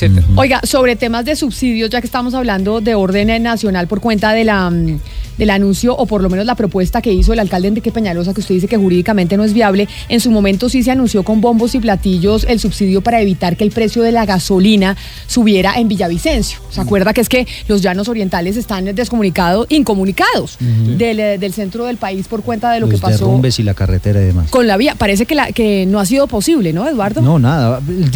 etcétera. Oiga, sobre temas de subsidios, ya que estamos hablando de orden nacional por cuenta del anuncio, o por lo menos la propuesta que hizo el alcalde Enrique Peñalosa, que usted dice que jurídicamente no es viable, en su momento sí se anunció con bombos y platillos el subsidio para evitar que el precio de la gasolina subiera en Villavicencio. ¿Se acuerda que es que los llanos orientales están incomunicados del centro del país por cuenta de lo que pasó? Los derrumbes y la carretera y demás. Con la vía, parece que no ha sido posible, ¿no, Eduardo? No, nada.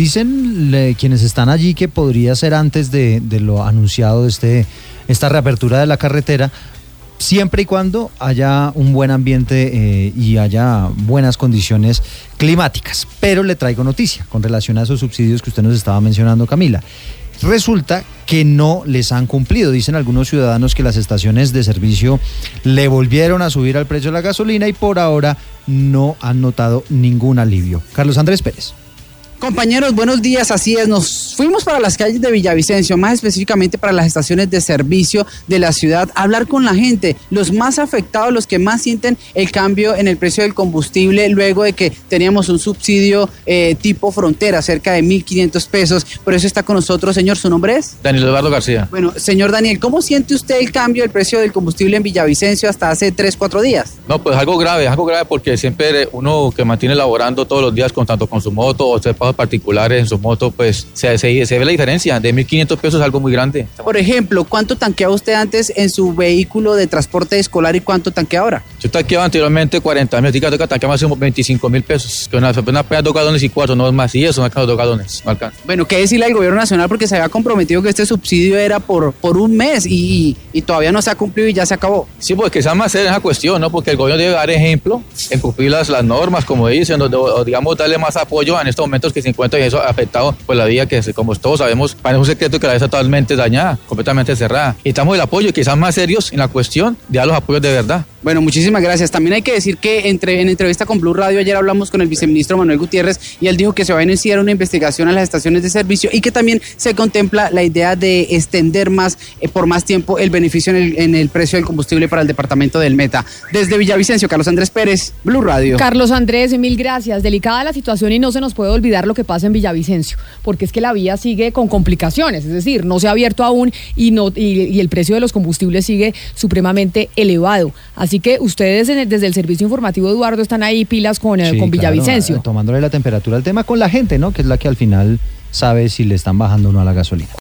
Dicen quienes están allí que podría ser antes de lo anunciado esta reapertura de la carretera, siempre y cuando haya un buen ambiente y haya buenas condiciones climáticas. Pero le traigo noticia con relación a esos subsidios que usted nos estaba mencionando, Camila. Resulta que no les han cumplido. Dicen algunos ciudadanos que las estaciones de servicio le volvieron a subir al precio de la gasolina y por ahora no han notado ningún alivio. Carlos Andrés Pérez. Compañeros, buenos días, así es, nos fuimos para las calles de Villavicencio, más específicamente para las estaciones de servicio de la ciudad, a hablar con la gente, los más afectados, los que más sienten el cambio en el precio del combustible, luego de que teníamos un subsidio tipo frontera, cerca de 1.500 pesos, por eso está con nosotros, señor, ¿su nombre es? Daniel Eduardo García. Bueno, señor Daniel, ¿cómo siente usted el cambio del precio del combustible en Villavicencio hasta hace 3-4 días? No, pues algo grave porque siempre uno que mantiene laborando todos los días tanto con su moto o pagos particulares en su moto, pues se ve la diferencia. De 1.500 pesos es algo muy grande. Por ejemplo, ¿cuánto tanqueaba usted antes en su vehículo de transporte escolar y cuánto tanquea ahora? Yo tanqueaba anteriormente 40.000, así que tanqueaba más de 25.000 pesos, que una peda 2 galones y 4, no es más, y eso no alcanza 2 galones, no alcanza. Bueno, ¿qué decirle al gobierno nacional? Porque se había comprometido que este subsidio era por un mes y todavía no se ha cumplido y ya se acabó. Sí, pues que sea más seria esa cuestión, ¿no? Porque el gobierno debe dar ejemplo en cumplir las normas, como dicen, o digamos darle más apoyo en estos momentos que se encuentra y eso ha afectado pues la vía que, como todos sabemos, para un secreto que la vía está totalmente dañada, completamente cerrada. Necesitamos el apoyo y quizás más serios en la cuestión de dar los apoyos de verdad. Bueno, muchísimas gracias. También hay que decir que en entrevista con Blue Radio ayer hablamos con el viceministro Manuel Gutiérrez y él dijo que se va a iniciar una investigación a las estaciones de servicio y que también se contempla la idea de extender por más tiempo el beneficio en el precio del combustible para el departamento del Meta. Desde Villavicencio, Carlos Andrés Pérez, Blue Radio. Carlos Andrés, mil gracias. Delicada la situación y no se nos puede olvidar lo que pasa en Villavicencio, porque es que la vía sigue con complicaciones, es decir, no se ha abierto aún y el precio de los combustibles sigue supremamente elevado. Así que ustedes desde el servicio informativo, Eduardo, están ahí pilas con Villavicencio. Claro, tomándole la temperatura al tema con la gente, ¿no? Que es la que al final sabe si le están bajando o no a la gasolina.